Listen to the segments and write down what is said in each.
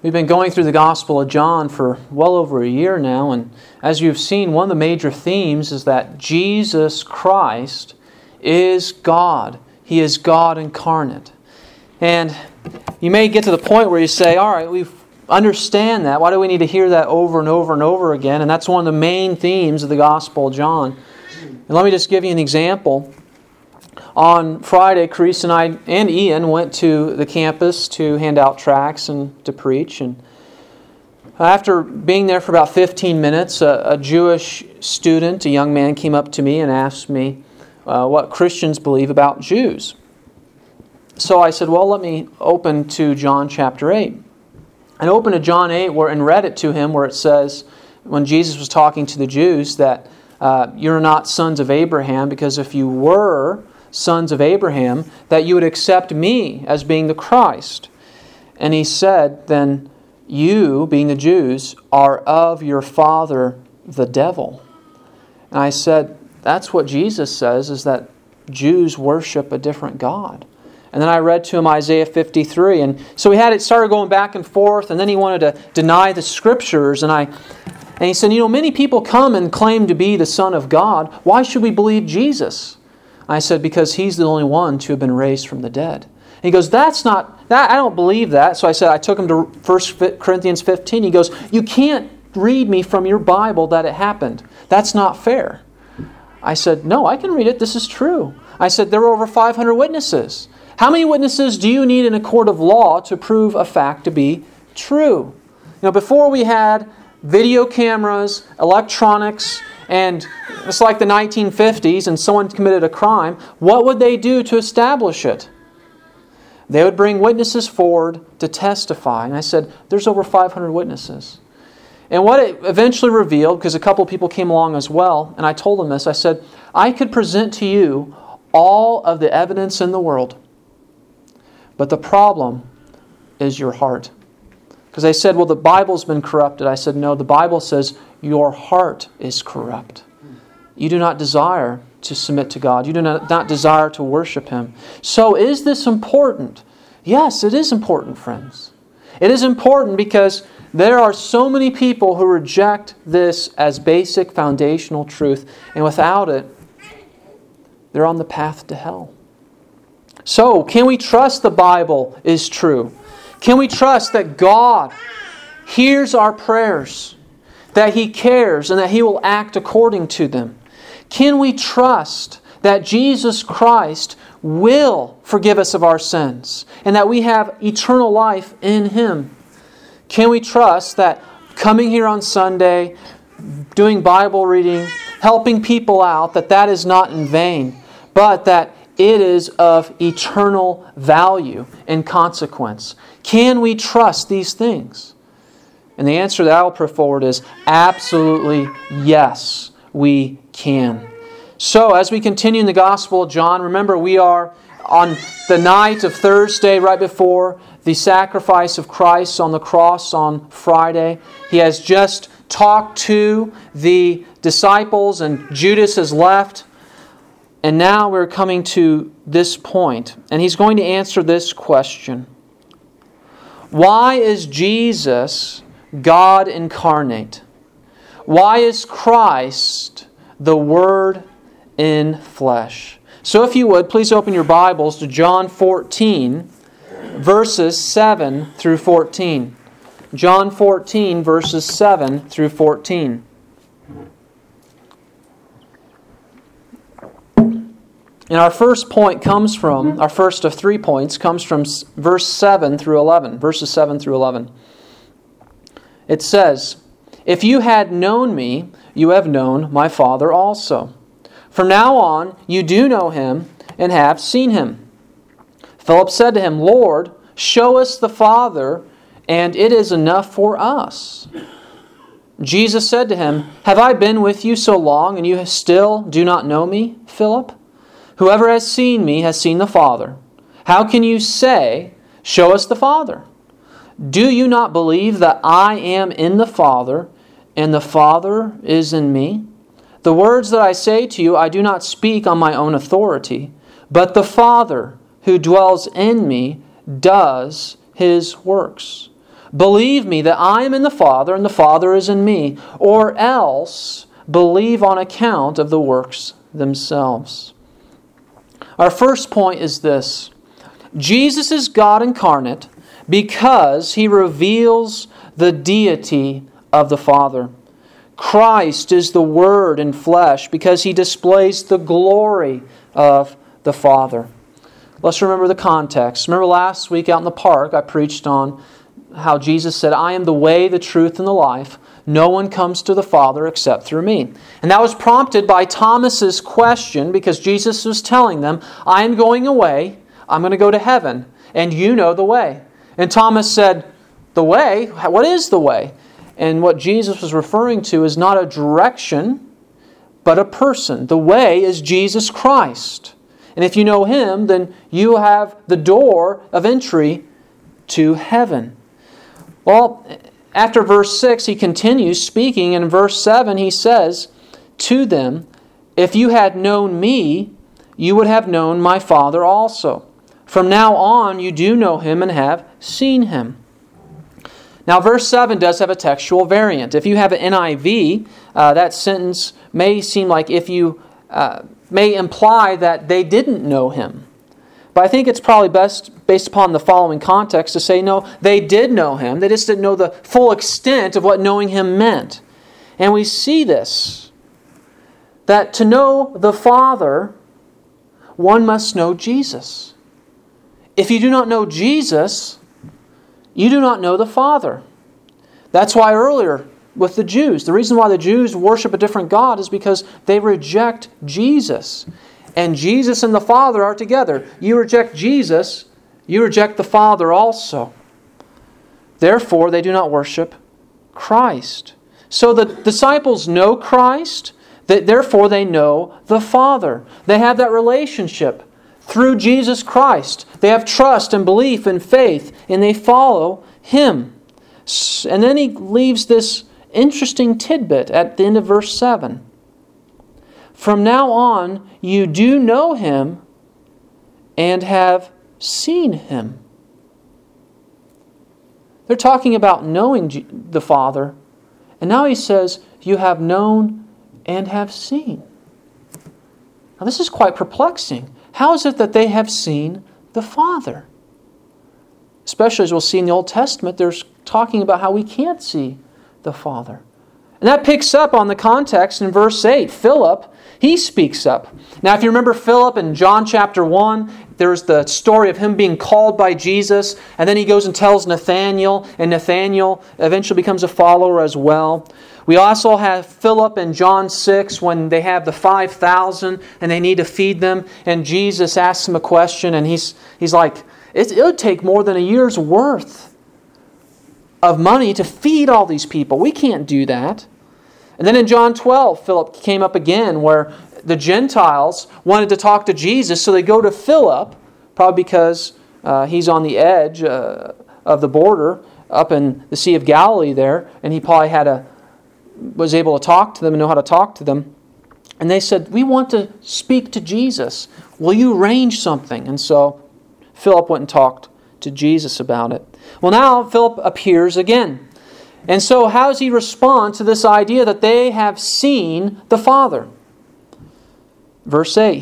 We've been going through the Gospel of John for well over a year now, and as you've seen, one of the major themes is that Jesus Christ is God. He is God incarnate. And you may get to the point where you say, all right, we understand that. Why do we need to hear that over and over and over again? And that's one of the main themes of the Gospel of John. And let me just give you an example. On Friday, Carice and I and Ian went to the campus to hand out tracts and to preach. And after being there for about 15 minutes, a Jewish student, a young man, came up to me and asked me what Christians believe about Jews. So I said, well, let me open to John chapter 8. And open to John 8 and read it to him where it says, when Jesus was talking to the Jews, that you're not sons of Abraham, because if you were sons of Abraham, that you would accept me as being the Christ. And he said, then you, being the Jews, are of your father, the devil. And I said, that's what Jesus says, is that Jews worship a different God. And then I read to him Isaiah 53. And so it started going back and forth, and then he wanted to deny the Scriptures. And he said, many people come and claim to be the Son of God. Why should we believe Jesus? I said, because He's the only one to have been raised from the dead. And he goes, I don't believe that. So I said, I took him to 1 Corinthians 15. He goes, you can't read me from your Bible that it happened. That's not fair. I said, no, I can read it. This is true. I said, there were over 500 witnesses. How many witnesses do you need in a court of law to prove a fact to be true? Before we had video cameras, electronics, and it's like the 1950s and someone committed a crime, what would they do to establish it? They would bring witnesses forward to testify. And I said, there's over 500 witnesses. And what it eventually revealed, because a couple of people came along as well, and I told them this, I said, I could present to you all of the evidence in the world, but the problem is your heart. Because they said, well, the Bible's been corrupted. I said, no, the Bible says your heart is corrupt. You do not desire to submit to God. You do not desire to worship Him. So is this important? Yes, it is important, friends. It is important because there are so many people who reject this as basic foundational truth, and without it, they're on the path to hell. So, can we trust the Bible is true? Can we trust that God hears our prayers, that He cares, and that He will act according to them? Can we trust that Jesus Christ will forgive us of our sins, and that we have eternal life in Him? Can we trust that coming here on Sunday, doing Bible reading, helping people out, that is not in vain, but that it is of eternal value and consequence? Can we trust these things? And the answer that I will put forward is absolutely yes, we can. So as we continue in the Gospel of John, remember we are on the night of Thursday right before the sacrifice of Christ on the cross on Friday. He has just talked to the disciples and Judas has left. And now we're coming to this point, and He's going to answer this question. Why is Jesus God incarnate? Why is Christ the Word in flesh? So if you would, please open your Bibles to John 14, verses 7 through 14. John 14, verses 7 through 14. And our first point comes from, our first of 3 points, comes from verses 7 through 11. It says, "If you had known me, you have known my Father also. From now on, you do know Him and have seen Him." Philip said to Him, "Lord, show us the Father, and it is enough for us." Jesus said to him, "Have I been with you so long, and you still do not know me, Philip? Whoever has seen me has seen the Father. How can you say, 'Show us the Father'? Do you not believe that I am in the Father, and the Father is in me? The words that I say to you, I do not speak on my own authority, but the Father who dwells in me does His works. Believe me that I am in the Father and the Father is in me, or else believe on account of the works themselves. Our first point is this: Jesus is God incarnate because He reveals the deity of the Father. Christ is the Word in flesh because He displays the glory of the Father. Let's remember the context. Remember last week out in the park I preached on how Jesus said, I am the way, the truth, and the life. No one comes to the Father except through me. And that was prompted by Thomas's question because Jesus was telling them, I am going away, I'm going to go to heaven, and you know the way. And Thomas said, the way? What is the way? And what Jesus was referring to is not a direction, but a person. The way is Jesus Christ. And if you know Him, then you have the door of entry to heaven. Well, after verse 6, He continues speaking. In verse 7, He says to them, if you had known me, you would have known my Father also. From now on, you do know Him and have seen Him. Now, verse 7 does have a textual variant. If you have an NIV, that sentence may seem like may imply that they didn't know Him. But I think it's probably best, based upon the following context, to say, no, they did know Him. They just didn't know the full extent of what knowing Him meant. And we see this, that to know the Father, one must know Jesus. If you do not know Jesus, you do not know the Father. That's why earlier with the Jews, the reason why the Jews worship a different God is because they reject Jesus. And Jesus and the Father are together. You reject Jesus, you reject the Father also. Therefore, they do not worship Christ. So the disciples know Christ, therefore they know the Father. They have that relationship through Jesus Christ. They have trust and belief and faith, and they follow Him. And then He leaves this interesting tidbit at the end of verse 7. From now on, you do know Him and have seen Him. They're talking about knowing the Father, and now He says, you have known and have seen. Now this is quite perplexing. How is it that they have seen the Father? Especially as we'll see in the Old Testament, there's talking about how we can't see the Father. And that picks up on the context in verse 8. Philip, he speaks up. Now if you remember Philip in John chapter 1, there's the story of him being called by Jesus, and then he goes and tells Nathanael, and Nathanael eventually becomes a follower as well. We also have Philip in John 6 when they have the 5,000 and they need to feed them, and Jesus asks him a question, and he's like, it would take more than a year's worth of money to feed all these people. We can't do that. And then in John 12, Philip came up again where the Gentiles wanted to talk to Jesus, so they go to Philip, probably because he's on the edge of the border up in the Sea of Galilee there, and he probably was able to talk to them and know how to talk to them. And they said, we want to speak to Jesus. Will you arrange something? And so Philip went and talked to Jesus about it. Well, now Philip appears again. And so how does he respond to this idea that they have seen the Father? Verse 8,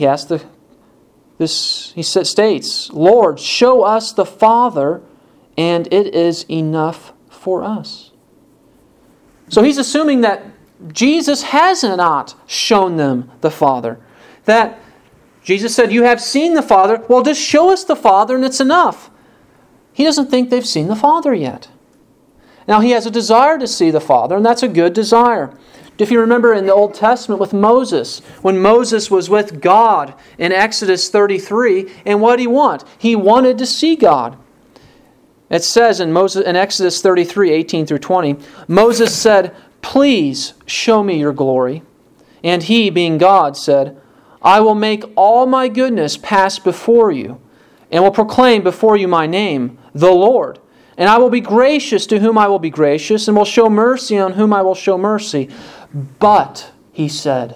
he states, Lord, show us the Father, and it is enough for us. So he's assuming that Jesus has not shown them the Father. That Jesus said, you have seen the Father. Well, just show us the Father and it's enough. He doesn't think they've seen the Father yet. Now, he has a desire to see the Father, and that's a good desire. If you remember in the Old Testament with Moses, when Moses was with God in Exodus 33, and what did he want? He wanted to see God. It says in Exodus 33, 18 through 20, Moses said, please show me your glory. And he, being God, said, I will make all my goodness pass before you, and will proclaim before you my name, the Lord. And I will be gracious to whom I will be gracious, and will show mercy on whom I will show mercy. But, he said,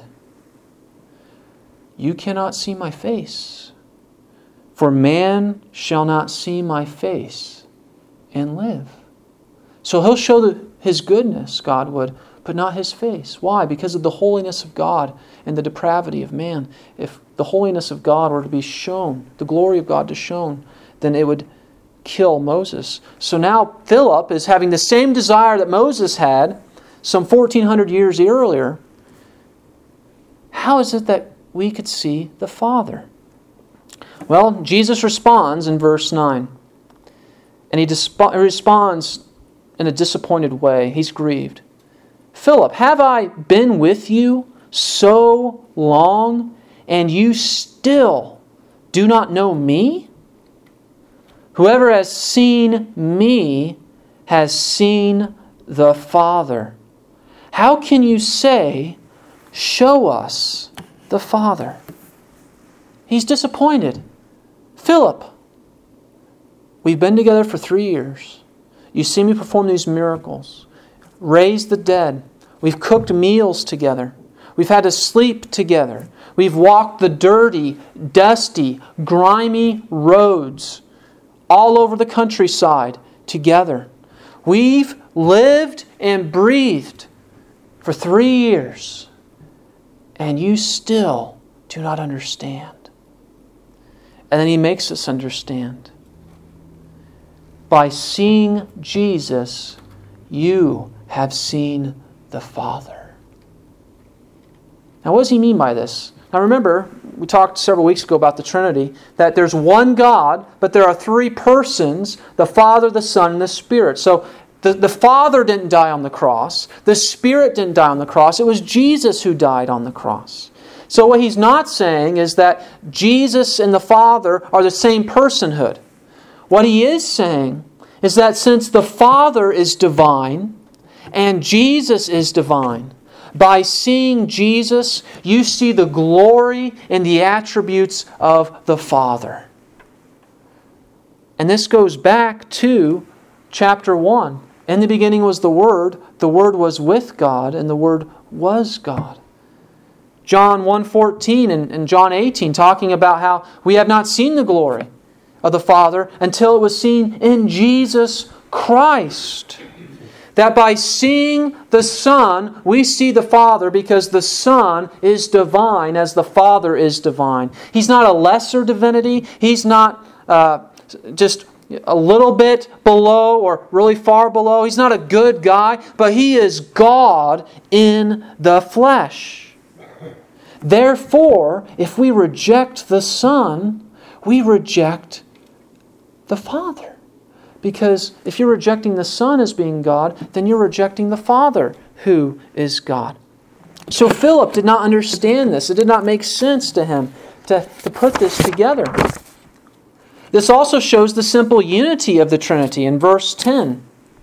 you cannot see my face, for man shall not see my face and live. So He'll show His goodness, God would, but not His face. Why? Because of the holiness of God and the depravity of man. If the holiness of God were to be shown, the glory of God to shown, then it would kill Moses. So now Philip is having the same desire that Moses had some 1,400 years earlier. How is it that we could see the Father? Well, Jesus responds in verse 9. And He responds in a disappointed way. He's grieved. Philip, have I been with you so long, and you still do not know me? Whoever has seen me has seen the Father. How can you say, show us the Father? He's disappointed. Philip, we've been together for 3 years. You see me perform these miracles, raise the dead. We've cooked meals together. We've had to sleep together. We've walked the dirty, dusty, grimy roads all over the countryside together. We've lived and breathed for 3 years, and you still do not understand. And then He makes us understand. By seeing Jesus, you have seen the Father. Now, what does He mean by this? Now remember, we talked several weeks ago about the Trinity, that there's one God, but there are 3 persons, the Father, the Son, and the Spirit. So the Father didn't die on the cross. The Spirit didn't die on the cross. It was Jesus who died on the cross. So what He's not saying is that Jesus and the Father are the same personhood. What He is saying is that since the Father is divine and Jesus is divine, by seeing Jesus, you see the glory and the attributes of the Father. And this goes back to chapter 1. In the beginning was the Word was with God, and the Word was God. John 1:14 and John 18 talking about how we have not seen the glory of the Father until it was seen in Jesus Christ. That by seeing the Son, we see the Father because the Son is divine as the Father is divine. He's not a lesser divinity. He's not just a little bit below or really far below. He's not a good guy, but He is God in the flesh. Therefore, if we reject the Son, we reject the Father. Because if you're rejecting the Son as being God, then you're rejecting the Father who is God. So Philip did not understand this. It did not make sense to him to put this together. This also shows the simple unity of the Trinity in verse 10.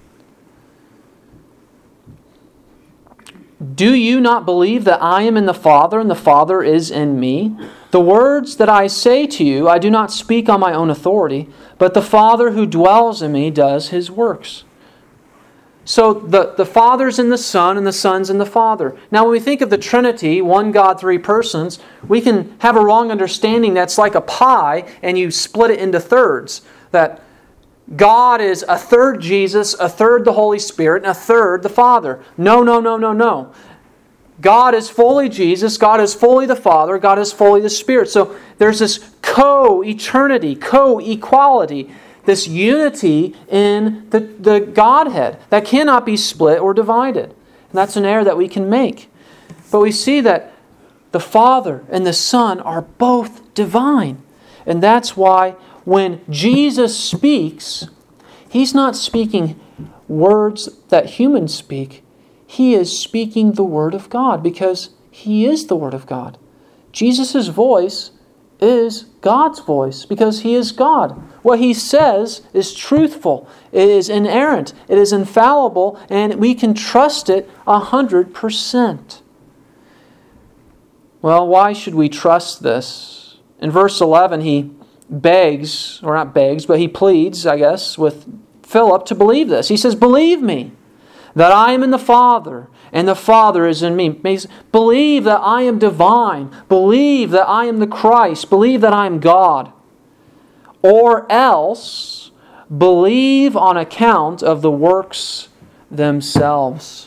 Do you not believe that I am in the Father and the Father is in me? The words that I say to you, I do not speak on my own authority, but the Father who dwells in me does His works. So the Father's in the Son and the Son's in the Father. Now when we think of the Trinity, one God, 3 persons, we can have a wrong understanding that's like a pie and you split it into thirds. That God is a third Jesus, a third the Holy Spirit, and a third the Father. No. God is fully Jesus, God is fully the Father, God is fully the Spirit. So there's this co-eternity, co-equality, this unity in the Godhead that cannot be split or divided. And that's an error that we can make. But we see that the Father and the Son are both divine. And that's why when Jesus speaks, He's not speaking words that humans speak. He is speaking the Word of God because He is the Word of God. Jesus' voice is God's voice because He is God. What He says is truthful. It is inerrant. It is infallible, and we can trust it 100%. Well, why should we trust this? In verse 11, he begs, or not begs, but he pleads, I guess, with Philip to believe this. He says, believe me that I am in the Father and the Father is in me. Believe that I am divine. Believe that I am the Christ. Believe that I am God. Or else, believe on account of the works themselves.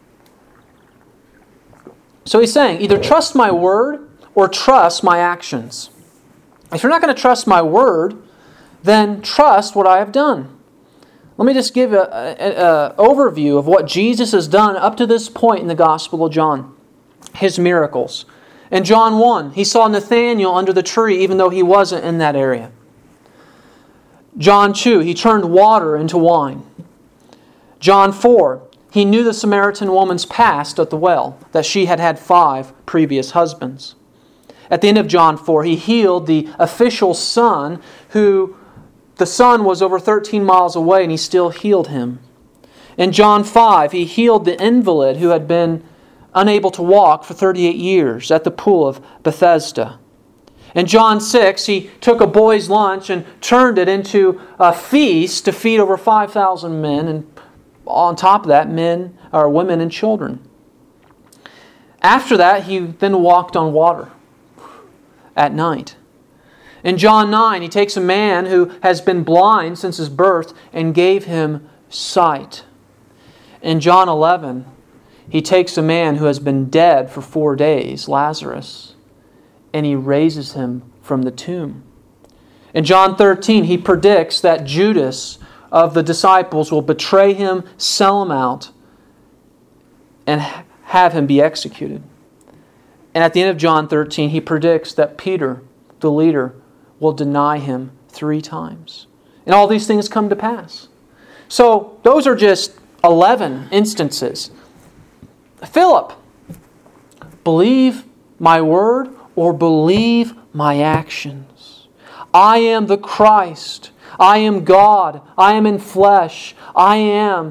So he's saying, either trust my word or trust my actions. If you're not going to trust my word, then trust what I have done. Let me just give an overview of what Jesus has done up to this point in the Gospel of John. His miracles. In John 1, he saw Nathanael under the tree even though he wasn't in that area. John 2, he turned water into wine. John 4, he knew the Samaritan woman's past at the well, that she had had 5 previous husbands. At the end of John 4, he healed the official's son, who the son was over 13 miles away, and he still healed him. In John 5, he healed the invalid who had been unable to walk for 38 years at the pool of Bethesda. In John 6, he took a boy's lunch and turned it into a feast to feed over 5,000 men, and on top of that, men or women and children. After that, he then walked on water at night. In John 9, he takes a man who has been blind since his birth and gave him sight. In John 11, he takes a man who has been dead for 4 days, Lazarus, and he raises him from the tomb. In John 13, he predicts that Judas of the disciples will betray him, sell him out, and have him be executed. And at the end of John 13, he predicts that Peter, the leader, will deny him 3 times. And all these things come to pass. So those are just 11 instances. Philip, believe my word or believe my actions. I am the Christ. I am God. I am in flesh. I am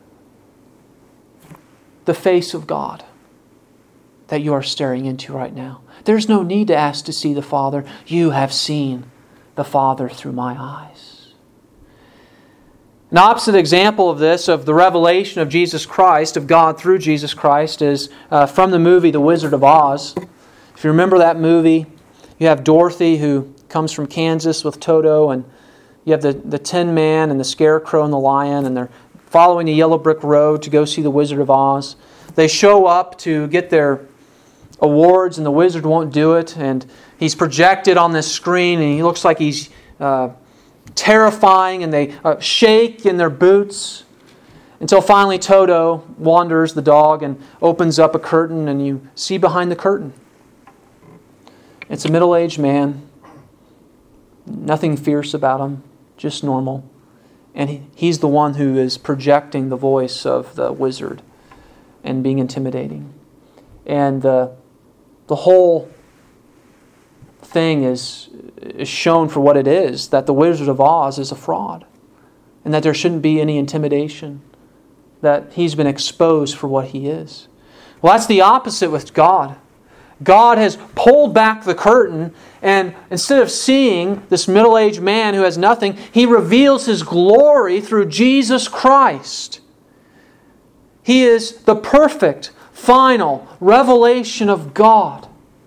the face of God that you are staring into right now. There's no need to ask to see the Father. You have seen the Father through my eyes. An opposite example of this, of the revelation of Jesus Christ, of God through Jesus Christ, is from the movie The Wizard of Oz. If you remember that movie, you have Dorothy who comes from Kansas with Toto, and you have the Tin Man and the Scarecrow and the Lion, and they're following the yellow brick road to go see the Wizard of Oz. They show up to get their awards, and the wizard won't do it, and he's projected on this screen, and he looks like he's terrifying, and they shake in their boots until finally Toto wanders, the dog, and opens up a curtain, and you see behind the curtain. It's a middle-aged man, nothing fierce about him, just normal. And he's the one who is projecting the voice of the wizard and being intimidating. And the whole thing is shown for what it is, that the Wizard of Oz is a fraud, and that there shouldn't be any intimidation, that he's been exposed for what he is. Well, that's the opposite with God. God has pulled back the curtain, and instead of seeing this middle-aged man who has nothing, He reveals His glory through Jesus Christ. He is the perfect, final revelation of God.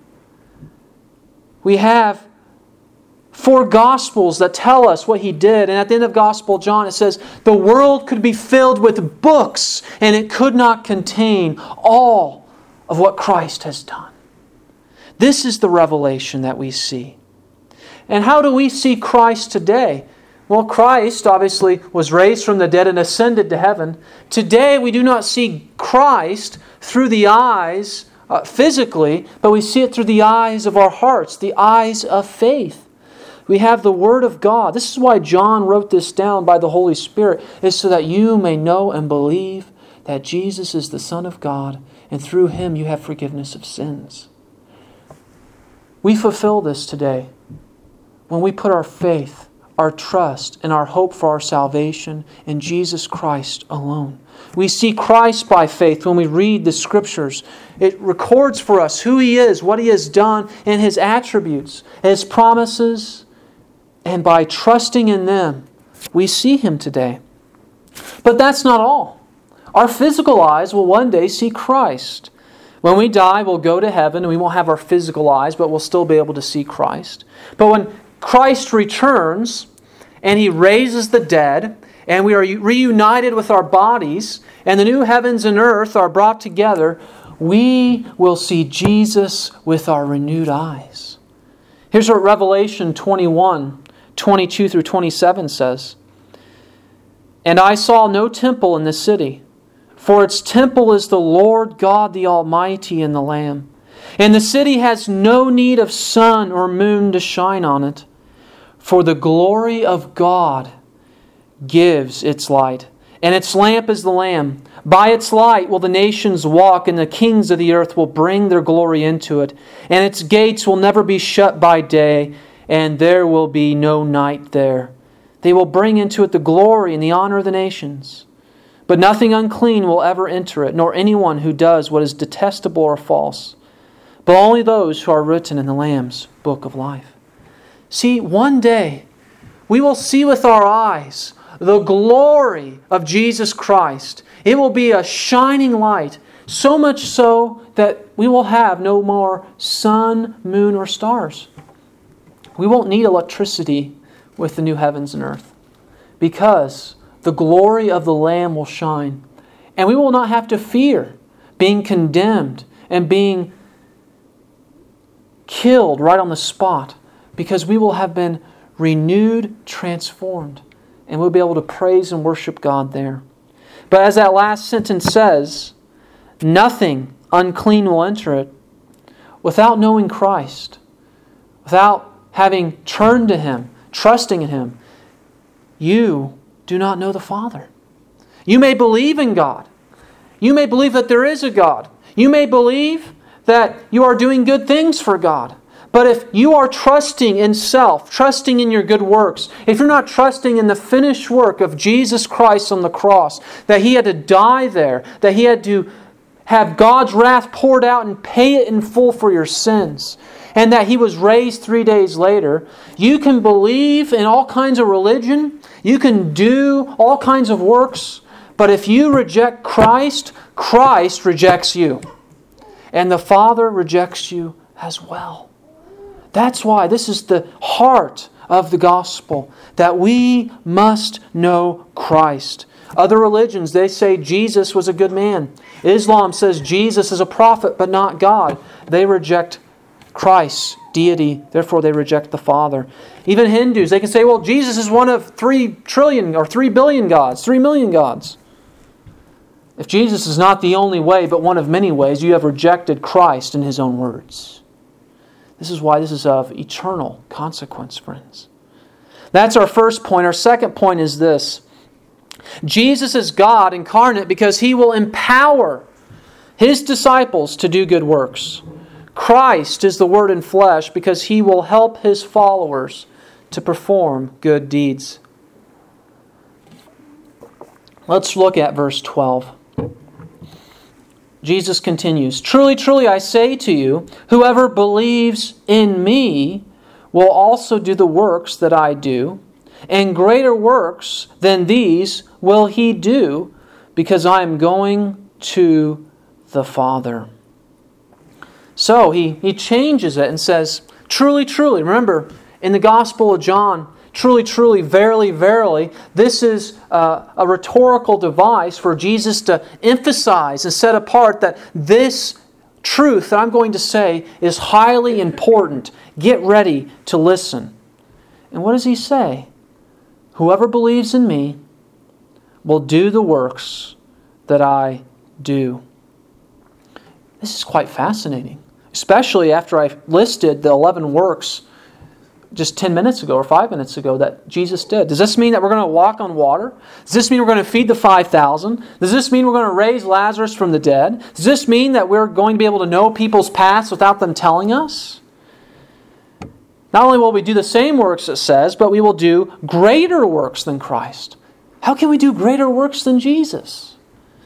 We have 4 Gospels that tell us what He did. And at the end of Gospel John it says, the world could be filled with books and it could not contain all of what Christ has done. This is the revelation that we see. And how do we see Christ today? Well, Christ obviously was raised from the dead and ascended to heaven. Today we do not see Christ through the eyes physically, but we see it through the eyes of our hearts, the eyes of faith. We have the Word of God. This is why John wrote this down by the Holy Spirit, is so that you may know and believe that Jesus is the Son of God, and through Him you have forgiveness of sins. We fulfill this today when we put our faith, our trust, and our hope for our salvation in Jesus Christ alone. We see Christ by faith when we read the Scriptures. It records for us who He is, what He has done, and His attributes, His promises, and by trusting in them, we see Him today. But that's not all. Our physical eyes will one day see Christ. When we die, we'll go to heaven, and we won't have our physical eyes, but we'll still be able to see Christ. But when Christ returns, and He raises the dead, and we are reunited with our bodies, and the new heavens and earth are brought together, we will see Jesus with our renewed eyes. Here's what Revelation 21, 22 through 27 says. And I saw no temple in the city, for its temple is the Lord God the Almighty and the Lamb. And the city has no need of sun or moon to shine on it, for the glory of God gives its light, and its lamp is the Lamb. By its light will the nations walk, and the kings of the earth will bring their glory into it. And its gates will never be shut by day, and there will be no night there. They will bring into it the glory and the honor of the nations. But nothing unclean will ever enter it, nor anyone who does what is detestable or false, but only those who are written in the Lamb's book of life. See, one day we will see with our eyes the glory of Jesus Christ. It will be a shining light, so much so that we will have no more sun, moon, or stars. We won't need electricity with the new heavens and earth, because the glory of the Lamb will shine. And we will not have to fear being condemned and being killed right on the spot, because we will have been renewed, transformed, and we'll be able to praise and worship God there. But as that last sentence says, nothing unclean will enter it without knowing Christ, without having turned to Him, trusting in Him. You do not know the Father. You may believe in God. You may believe that there is a God. You may believe that you are doing good things for God. But if you are trusting in self, trusting in your good works, if you're not trusting in the finished work of Jesus Christ on the cross, that He had to die there, that He had to have God's wrath poured out and pay it in full for your sins, and that He was raised 3 days later, you can believe in all kinds of religion, you can do all kinds of works, but if you reject Christ, Christ rejects you. And the Father rejects you as well. That's why this is the heart of the gospel, that we must know Christ. Other religions, they say Jesus was a good man. Islam says Jesus is a prophet, but not God. They reject Christ's deity, therefore they reject the Father. Even Hindus, they can say, well, Jesus is one of 3 trillion or 3 billion gods, 3 million gods. If Jesus is not the only way, but one of many ways, you have rejected Christ in His own words. This is why this is of eternal consequence, friends. That's our first point. Our second point is this. Jesus is God incarnate because He will empower His disciples to do good works. Christ is the Word in flesh because He will help His followers to perform good deeds. Let's look at verse 12. Jesus continues, Truly, truly, I say to you, whoever believes in me will also do the works that I do, and greater works than these will he do, because I am going to the Father. So he changes it and says, Truly, truly. Remember, in the Gospel of John, truly, truly, verily, verily. This is a rhetorical device for Jesus to emphasize and set apart that this truth that I'm going to say is highly important. Get ready to listen. And what does He say? Whoever believes in me will do the works that I do. This is quite fascinating, especially after I listed the 11 works just 10 minutes ago or 5 minutes ago that Jesus did. Does this mean that we're going to walk on water? Does this mean we're going to feed the 5,000? Does this mean we're going to raise Lazarus from the dead? Does this mean that we're going to be able to know people's paths without them telling us? Not only will we do the same works, it says, but we will do greater works than Christ. How can we do greater works than Jesus?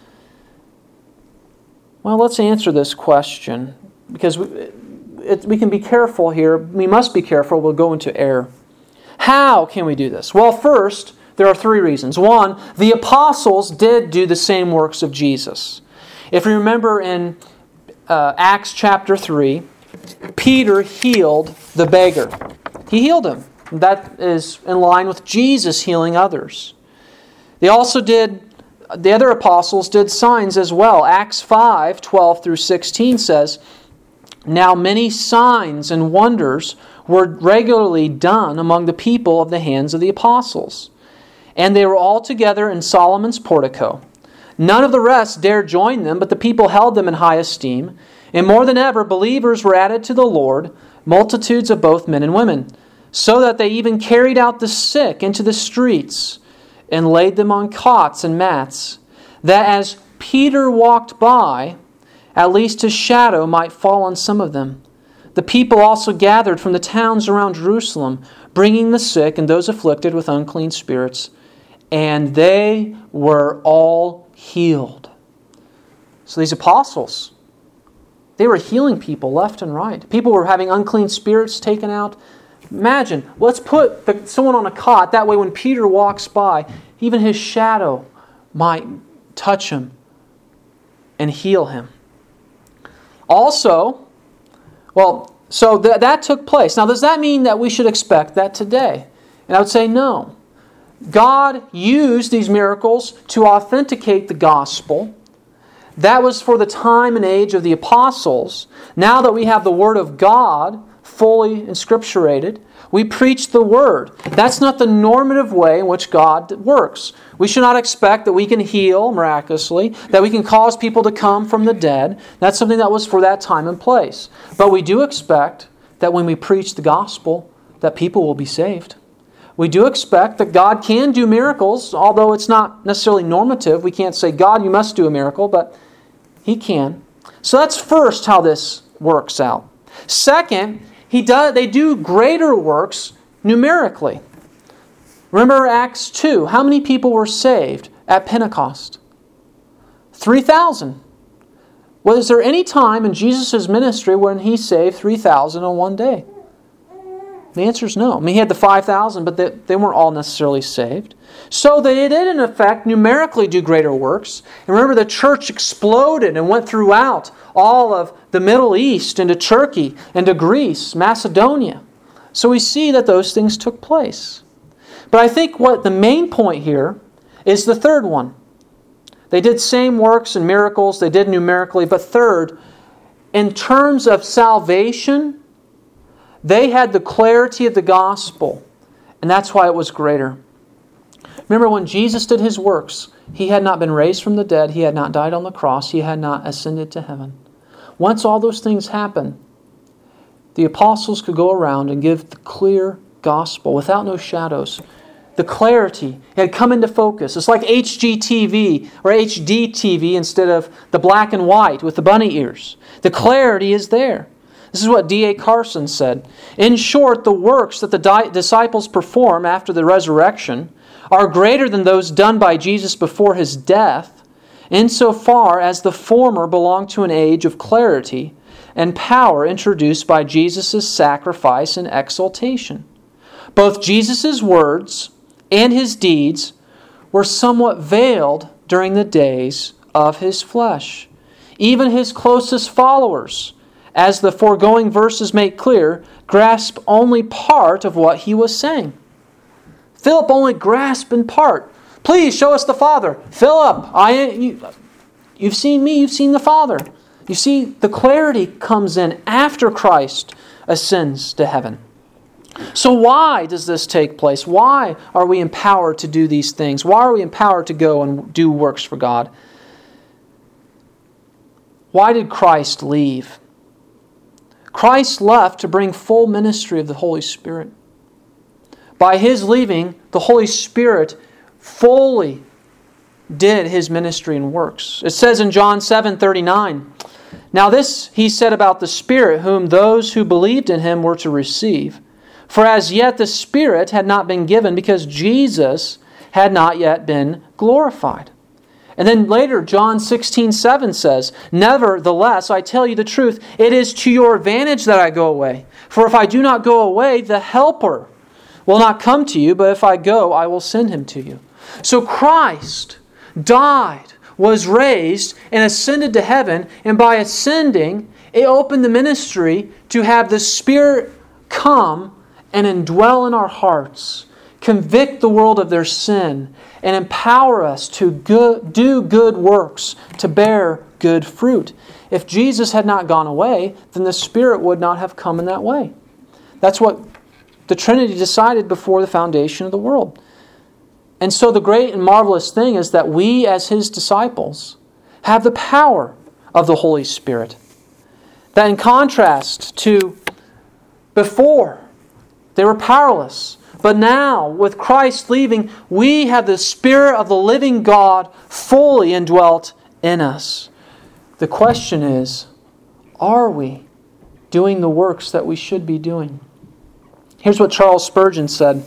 Well, let's answer this question, because we can be careful here. We must be careful. We'll go into error. How can we do this? Well, first, there are 3 reasons. 1, the apostles did do the same works of Jesus. If you remember in Acts chapter 3, Peter healed the beggar. He healed him. That is in line with Jesus healing others. The other apostles did signs as well. Acts 5:12 through 16 says, "Now many signs and wonders were regularly done among the people of the hands of the apostles. And they were all together in Solomon's portico. None of the rest dared join them, but the people held them in high esteem. And more than ever, believers were added to the Lord, multitudes of both men and women, so that they even carried out the sick into the streets and laid them on cots and mats, that as Peter walked by, at least his shadow might fall on some of them. The people also gathered from the towns around Jerusalem, bringing the sick and those afflicted with unclean spirits, and they were all healed." So these apostles, they were healing people left and right. People were having unclean spirits taken out. Imagine, let's put someone on a cot. That way when Peter walks by, even his shadow might touch him and heal him. Also, so that took place. Now, does that mean that we should expect that today? And I would say no. God used these miracles to authenticate the gospel. That was for the time and age of the apostles. Now that we have the Word of God fully inscripturated, we preach the Word. That's not the normative way in which God works. We should not expect that we can heal miraculously, that we can cause people to come from the dead. That's something that was for that time and place. But we do expect that when we preach the gospel, that people will be saved. We do expect that God can do miracles, although it's not necessarily normative. We can't say, "God, you must do a miracle," but He can. So that's first how this works out. Second, they do greater works numerically. Remember Acts 2. How many people were saved at Pentecost? 3,000. Was there any time in Jesus' ministry when He saved 3,000 in one day? The answer is no. I mean, He had the 5,000, but they weren't all necessarily saved. So they did, in effect, numerically do greater works. And remember, the church exploded and went throughout all of the Middle East, into Turkey, into Greece, Macedonia. So we see that those things took place. But I think what the main point here is the third one. They did same works and miracles, they did numerically, but third, in terms of salvation, they had the clarity of the gospel, and that's why it was greater. Remember, when Jesus did His works, He had not been raised from the dead, He had not died on the cross, He had not ascended to heaven. Once all those things happened, the apostles could go around and give the clear gospel without no shadows. The clarity had come into focus. It's like HGTV or HDTV instead of the black and white with the bunny ears. The clarity is there. This is what D.A. Carson said. In short, the works that the disciples perform after the resurrection are greater than those done by Jesus before His death, insofar as the former belong to an age of clarity and power introduced by Jesus' sacrifice and exaltation. Both Jesus' words and His deeds were somewhat veiled during the days of His flesh. Even His closest followers, as the foregoing verses make clear, grasp only part of what He was saying. Philip only grasped in part. Please show us the Father. Philip, you've seen me, you've seen the Father. You see, the clarity comes in after Christ ascends to heaven. So why does this take place? Why are we empowered to do these things? Why are we empowered to go and do works for God? Why did Christ leave? Christ left to bring full ministry of the Holy Spirit. By His leaving, the Holy Spirit fully did His ministry and works. It says in John 7:39, "Now this He said about the Spirit, whom those who believed in Him were to receive. For as yet the Spirit had not been given, because Jesus had not yet been glorified." And then later, John 16:7 says, "Nevertheless, I tell you the truth, it is to your advantage that I go away. For if I do not go away, the Helper will not come to you, but if I go, I will send Him to you." So Christ died, was raised, and ascended to heaven, and by ascending, it opened the ministry to have the Spirit come and indwell in our hearts, convict the world of their sin, and empower us to do good works, to bear good fruit. If Jesus had not gone away, then the Spirit would not have come in that way. That's what the Trinity decided before the foundation of the world. And so the great and marvelous thing is that we as His disciples have the power of the Holy Spirit. That in contrast to before, they were powerless. But now, with Christ leaving, we have the Spirit of the living God fully indwelt in us. The question is, are we doing the works that we should be doing? Here's what Charles Spurgeon said.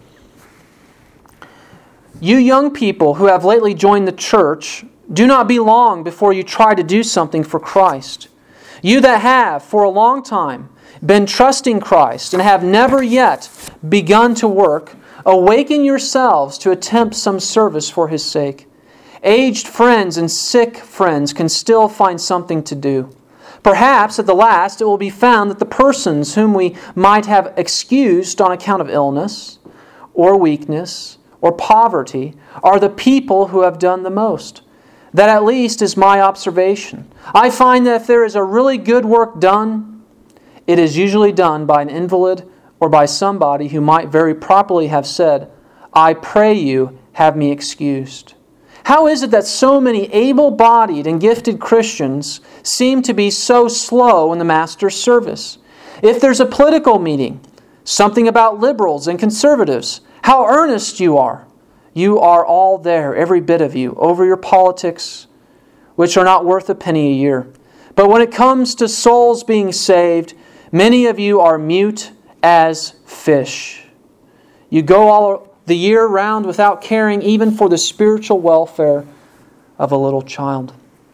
You young people who have lately joined the church, do not be long before you try to do something for Christ. You that have, for a long time, been trusting Christ and have never yet begun to work, awaken yourselves to attempt some service for His sake. Aged friends and sick friends can still find something to do. Perhaps at the last it will be found that the persons whom we might have excused on account of illness or weakness or poverty are the people who have done the most. That at least is my observation. I find that if there is a really good work done, it is usually done by an invalid or by somebody who might very properly have said, I pray you, have me excused. How is it that so many able-bodied and gifted Christians seem to be so slow in the Master's service? If there's a political meeting, something about liberals and conservatives, how earnest you are. You are all there, every bit of you, over your politics, which are not worth a penny a year. But when it comes to souls being saved, many of you are mute as fish. You go all the year round without caring even for the spiritual welfare of a little child.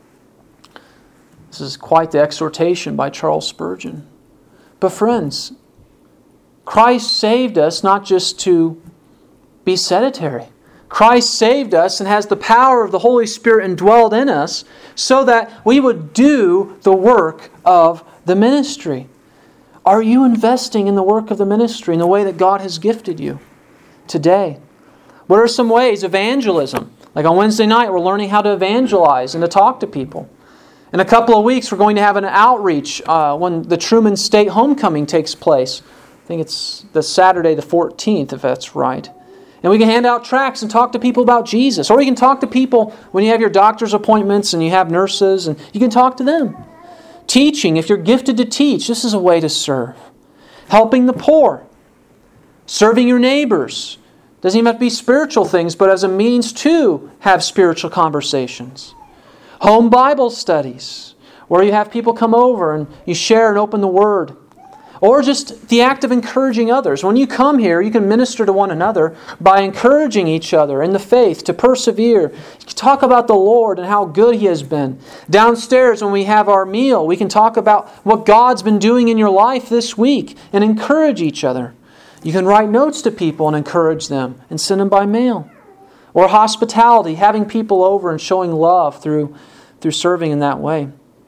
This is quite the exhortation by Charles Spurgeon. But friends, Christ saved us not just to be sedentary. Christ saved us and has the power of the Holy Spirit indwelled in us so that we would do the work of the ministry. Are you investing in the work of the ministry in the way that God has gifted you today? What are some ways? Evangelism. Like on Wednesday night, we're learning how to evangelize and to talk to people. In a couple of weeks, we're going to have an outreach when the Truman State Homecoming takes place. I think it's the Saturday the 14th, if that's right. And we can hand out tracts and talk to people about Jesus. Or you can talk to people when you have your doctor's appointments and you have nurses, and you can talk to them. Teaching, if you're gifted to teach, this is a way to serve. Helping the poor. Serving your neighbors. Doesn't even have to be spiritual things, but as a means to have spiritual conversations. Home Bible studies, where you have people come over and you share and open the Word. Or just the act of encouraging others. When you come here, you can minister to one another by encouraging each other in the faith to persevere. You can talk about the Lord and how good He has been. Downstairs, when we have our meal, we can talk about what God's been doing in your life this week and encourage each other. You can write notes to people and encourage them and send them by mail. Or hospitality, having people over and showing love through serving in that way.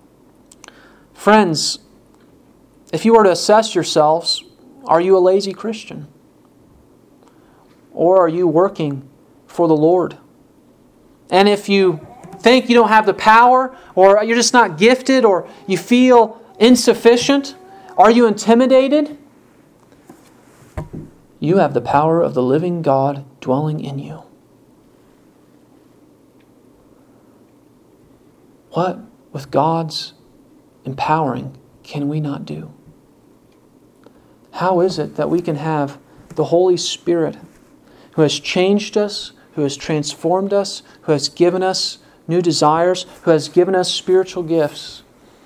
Friends, if you were to assess yourselves, are you a lazy Christian? Or are you working for the Lord? And if you think you don't have the power, or you're just not gifted, or you feel insufficient, are you intimidated? You have the power of the living God dwelling in you. What, with God's empowering, can we not do? How is it that we can have the Holy Spirit who has changed us, who has transformed us, who has given us new desires, who has given us spiritual gifts?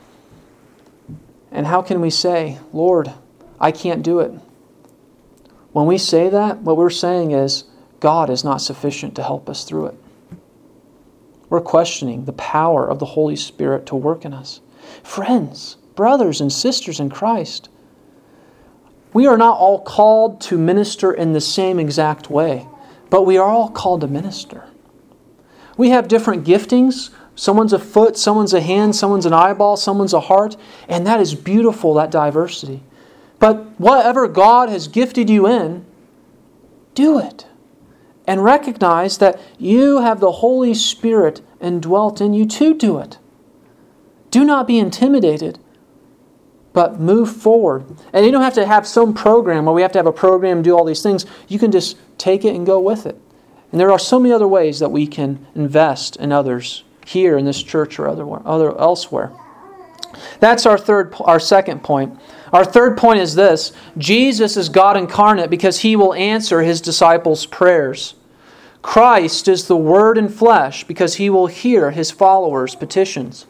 And how can we say, Lord, I can't do it? When we say that, what we're saying is, God is not sufficient to help us through it. We're questioning the power of the Holy Spirit to work in us. Friends, brothers and sisters in Christ, we are not all called to minister in the same exact way, but we are all called to minister. We have different giftings. Someone's a foot, someone's a hand, someone's an eyeball, someone's a heart, and that is beautiful, that diversity. But whatever God has gifted you in, do it. And recognize that you have the Holy Spirit indwelt in you to do it. Do not be intimidated, but move forward. And you don't have to have some program where we have to have a program and do all these things. You can just take it and go with it. And there are so many other ways that we can invest in others here in this church or elsewhere. That's our second point. Our third point is this: Jesus is God incarnate because He will answer His disciples' prayers. Christ is the Word in flesh because He will hear His followers' petitions.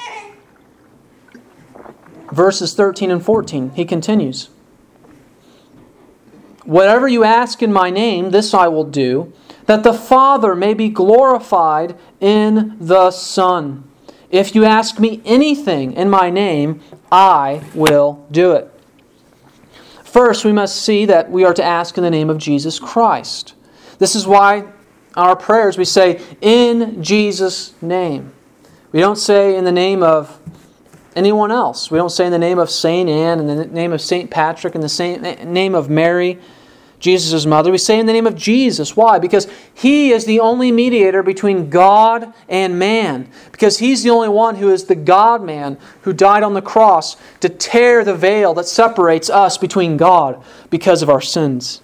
Verses 13 and 14, He continues. Whatever you ask in my name, this I will do, that the Father may be glorified in the Son. If you ask me anything in my name, I will do it. First, we must see that we are to ask in the name of Jesus Christ. This is why in our prayers we say, in Jesus' name. We don't say in the name of anyone else. We don't say in the name of St. Anne, in the name of St. Patrick, in the name of Mary, Jesus' mother. We say in the name of Jesus. Why? Because He is the only mediator between God and man. Because He's the only one who is the God-man who died on the cross to tear the veil that separates us between God because of our sins.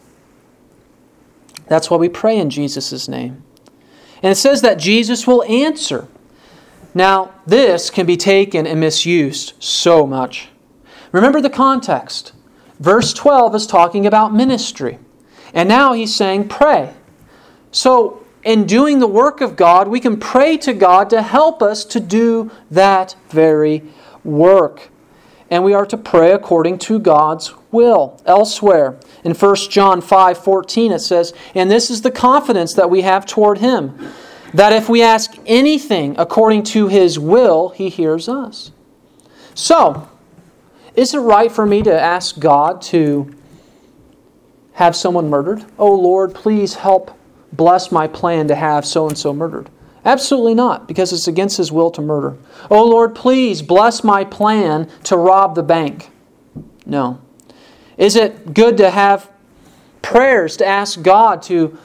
That's why we pray in Jesus' name. And it says that Jesus will answer. Now, this can be taken and misused so much. Remember the context. Verse 12 is talking about ministry. And now he's saying pray. So, in doing the work of God, we can pray to God to help us to do that very work. And we are to pray according to God's will. Elsewhere, in 1 John 5:14, it says, and this is the confidence that we have toward Him, that if we ask anything according to His will, He hears us. So, is it right for me to ask God to have someone murdered? Oh Lord, please help bless my plan to have so-and-so murdered. Absolutely not, because it's against His will to murder. Oh Lord, please bless my plan to rob the bank. No. Is it good to have prayers to ask God to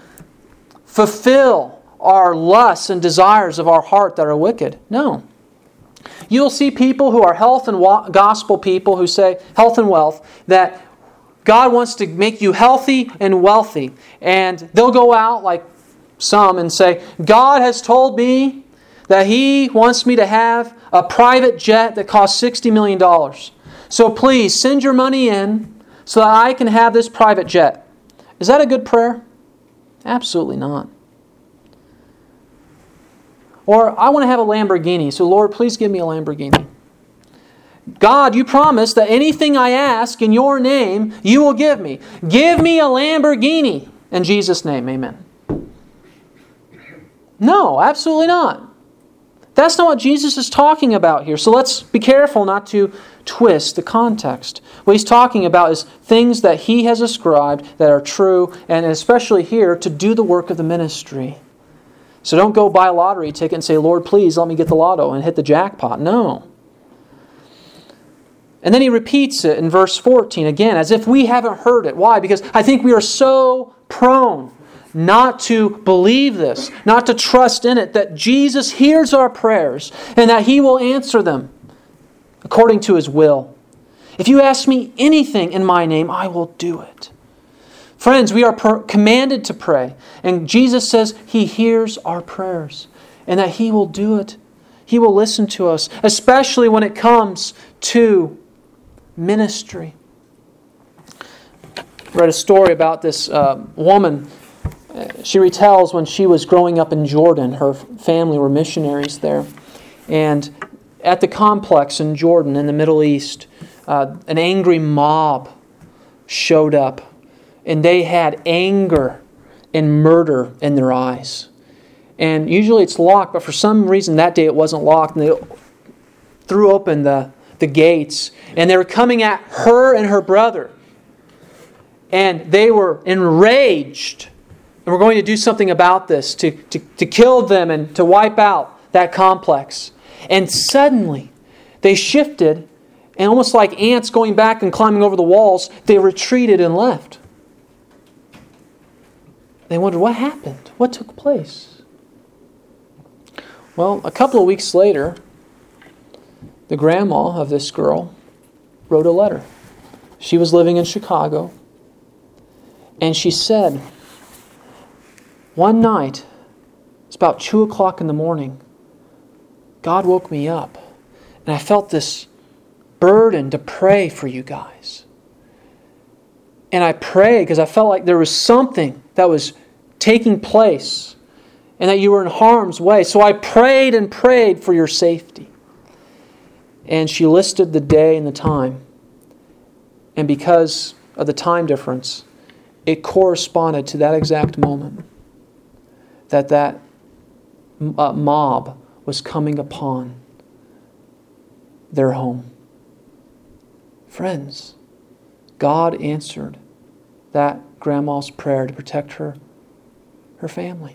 fulfill our lusts and desires of our heart that are wicked? No. You'll see people who are health and gospel people who say, health and wealth, that God wants to make you healthy and wealthy. And they'll go out like some and say, God has told me that He wants me to have a private jet that costs $60 million. So please send your money in so that I can have this private jet. Is that a good prayer? Absolutely not. Or, I want to have a Lamborghini, so Lord, please give me a Lamborghini. God, you promised that anything I ask in your name, you will give me. Give me a Lamborghini. In Jesus' name, amen. No, absolutely not. That's not what Jesus is talking about here. So let's be careful not to twist the context. What He's talking about is things that He has ascribed that are true, and especially here, to do the work of the ministry. So don't go buy a lottery ticket and say, Lord, please let me get the lotto and hit the jackpot. No. And then He repeats it in verse 14 again, as if we haven't heard it. Why? Because I think we are so prone not to believe this, not to trust in it, that Jesus hears our prayers and that He will answer them according to His will. If you ask me anything in my name, I will do it. Friends, we are commanded to pray. And Jesus says He hears our prayers and that He will do it. He will listen to us, especially when it comes to ministry. I read a story about this woman. She retells when she was growing up in Jordan. Her family were missionaries there. And at the complex in Jordan, in the Middle East, an angry mob showed up. And they had anger and murder in their eyes. And usually it's locked, but for some reason that day it wasn't locked. And they threw open the gates. And they were coming at her and her brother. And they were enraged. And were going to do something about this, to kill them and to wipe out that complex. And suddenly they shifted, and almost like ants going back and climbing over the walls, they retreated and left. They wondered, what happened? What took place? Well, a couple of weeks later, the grandma of this girl wrote a letter. She was living in Chicago. And she said, one night, it's about 2 o'clock in the morning, God woke me up. And I felt this burden to pray for you guys. And I prayed because I felt like there was something that was taking place and that you were in harm's way. So I prayed and prayed for your safety. And she listed the day and the time. And because of the time difference, it corresponded to that exact moment that mob was coming upon their home. Friends, God answered that grandma's prayer to protect her family.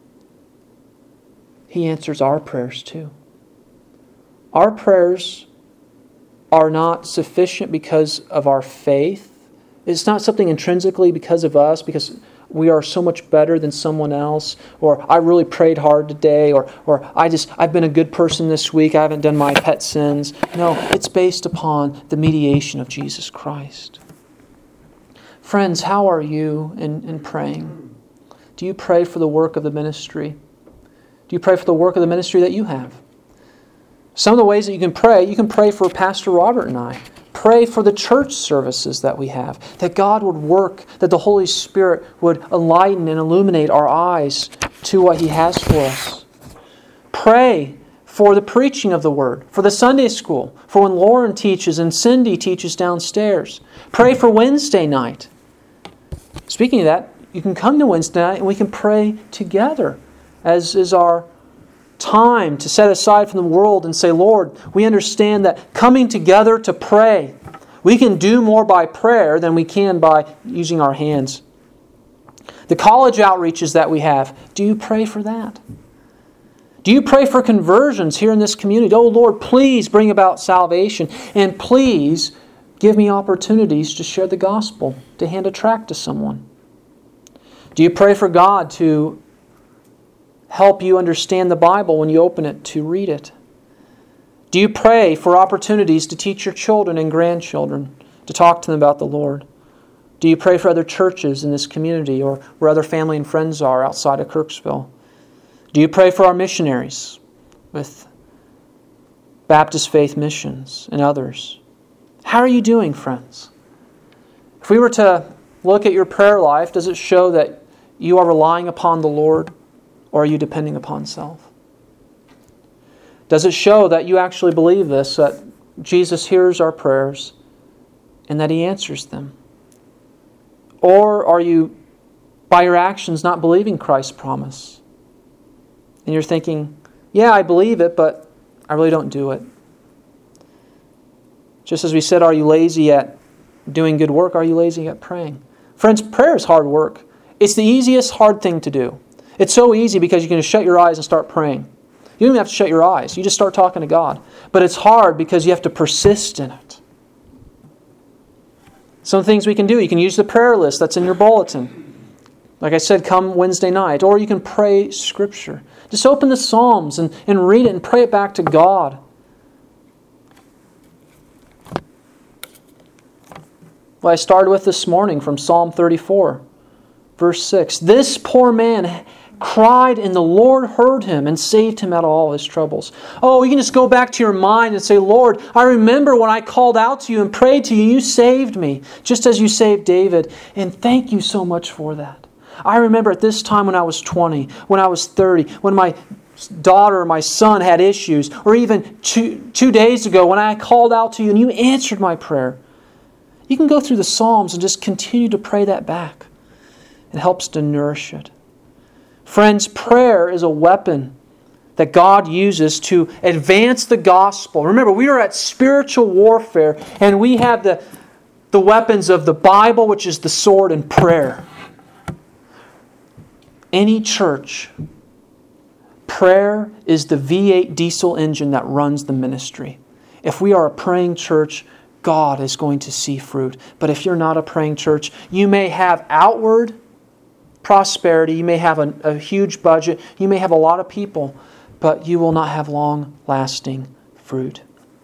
He answers our prayers too. Our prayers are not sufficient because of our faith. It's not something intrinsically because of us, because we are so much better than someone else, or I really prayed hard today, or I've been a good person this week, I haven't done my pet sins. No, it's based upon the mediation of Jesus Christ. Friends, how are you in praying? Do you pray for the work of the ministry? Do you pray for the work of the ministry that you have? Some of the ways that you can pray for Pastor Robert and I. Pray for the church services that we have, that God would work, that the Holy Spirit would enlighten and illuminate our eyes to what He has for us. Pray for the preaching of the Word, for the Sunday school, for when Lauren teaches and Cindy teaches downstairs. Pray for Wednesday night. Speaking of that, you can come to Wednesday night and we can pray together, as is our time to set aside from the world and say, Lord, we understand that coming together to pray, we can do more by prayer than we can by using our hands. The college outreaches that we have, do you pray for that? Do you pray for conversions here in this community? Oh Lord, please bring about salvation, and please give me opportunities to share the gospel, to hand a tract to someone. Do you pray for God to help you understand the Bible when you open it to read it? Do you pray for opportunities to teach your children and grandchildren, to talk to them about the Lord? Do you pray for other churches in this community or where other family and friends are outside of Kirksville? Do you pray for our missionaries with Baptist Faith Missions and others? How are you doing, friends? If we were to look at your prayer life, does it show that you are relying upon the Lord, or are you depending upon self? Does it show that you actually believe this, that Jesus hears our prayers and that He answers them? Or are you, by your actions, not believing Christ's promise? And you're thinking, yeah, I believe it, but I really don't do it. Just as we said, are you lazy at doing good work? Are you lazy at praying? Friends, prayer is hard work. It's the easiest hard thing to do. It's so easy because you can just shut your eyes and start praying. You don't even have to shut your eyes. You just start talking to God. But it's hard because you have to persist in it. Some things we can do. You can use the prayer list that's in your bulletin. Like I said, come Wednesday night. Or you can pray Scripture. Just open the Psalms and read it and pray it back to God. Well, I started with this morning from Psalm 34, verse 6. This poor man cried, and the Lord heard him and saved him out of all his troubles. Oh, you can just go back to your mind and say, Lord, I remember when I called out to you and prayed to you, you saved me, just as you saved David. And thank you so much for that. I remember at this time when I was 20, when I was 30, when my daughter or my son had issues, or even two days ago when I called out to you and you answered my prayer. You can go through the Psalms and just continue to pray that back. It helps to nourish it. Friends, prayer is a weapon that God uses to advance the gospel. Remember, we are at spiritual warfare, and we have the weapons of the Bible, which is the sword, and prayer. Any church, prayer is the V8 diesel engine that runs the ministry. If we are a praying church, God is going to see fruit. But if you're not a praying church, you may have outward prosperity, you may have a huge budget, you may have a lot of people, but you will not have long-lasting fruit.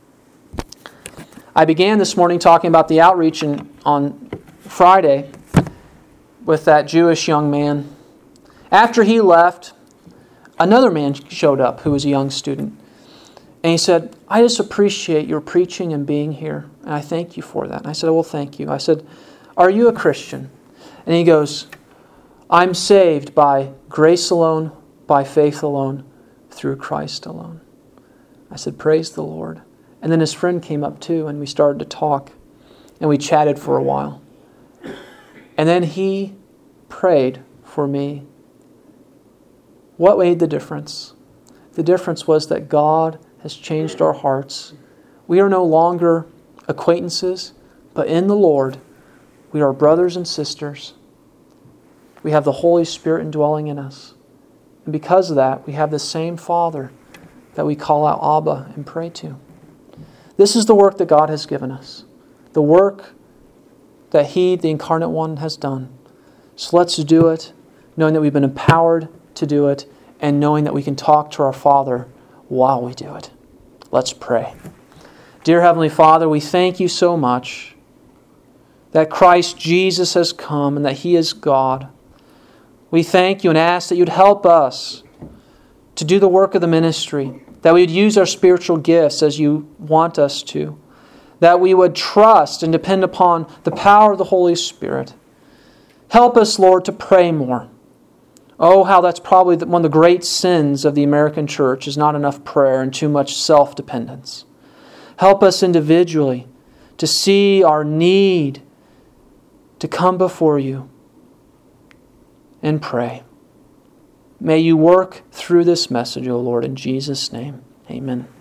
I began this morning talking about the outreach on Friday with that Jewish young man. After he left, another man showed up who was a young student. And he said, I just appreciate your preaching and being here. And I thank you for that. And I said, well, thank you. I said, are you a Christian? And he goes, I'm saved by grace alone, by faith alone, through Christ alone. I said, praise the Lord. And then his friend came up too, and we started to talk. And we chatted for a while. And then he prayed for me. What made the difference? The difference was that God has changed our hearts. We are no longer acquaintances, but in the Lord, we are brothers and sisters. We have the Holy Spirit indwelling in us. And because of that, we have the same Father that we call out Abba and pray to. This is the work that God has given us. The work that He, the Incarnate One, has done. So let's do it, knowing that we've been empowered to do it, and knowing that we can talk to our Father while we do it. Let's pray. Dear Heavenly Father, we thank you so much that Christ Jesus has come and that He is God. We thank you and ask that you'd help us to do the work of the ministry, that we would use our spiritual gifts as you want us to, that we would trust and depend upon the power of the Holy Spirit. Help us, Lord, to pray more. Oh, how that's probably one of the great sins of the American church is not enough prayer and too much self-dependence. Help us individually to see our need to come before you and pray. May you work through this message, O Lord, in Jesus' name. Amen.